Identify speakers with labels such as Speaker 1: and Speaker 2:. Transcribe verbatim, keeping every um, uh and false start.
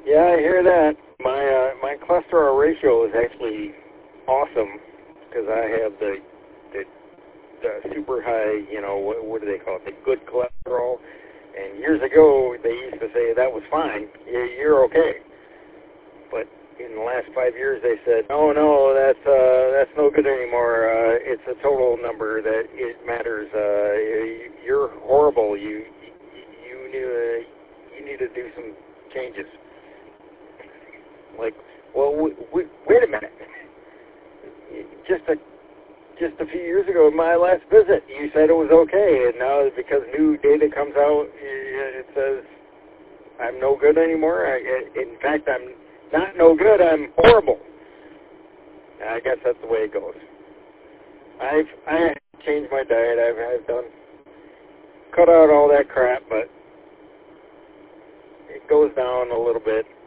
Speaker 1: Yeah, I hear that. My uh, my cholesterol ratio is actually awesome because I have the, the the super high, you know, what, what do they call it, the good cholesterol. And years ago, they used to say that was fine, you're okay. But in the last five years, they said, oh no, that's uh, that's no good anymore. Uh, it's a total number that it matters. Uh, you're horrible. You you need to, you need to do some changes. Like, well, w- w- wait a minute. Just a just a few years ago, my last visit, you said it was okay, and now because new data comes out, it says I'm no good anymore. I, in fact, I'm not no good. I'm horrible. I guess that's the way it goes. I've I changed my diet. I've I've done cut out all that crap, but it goes down a little bit.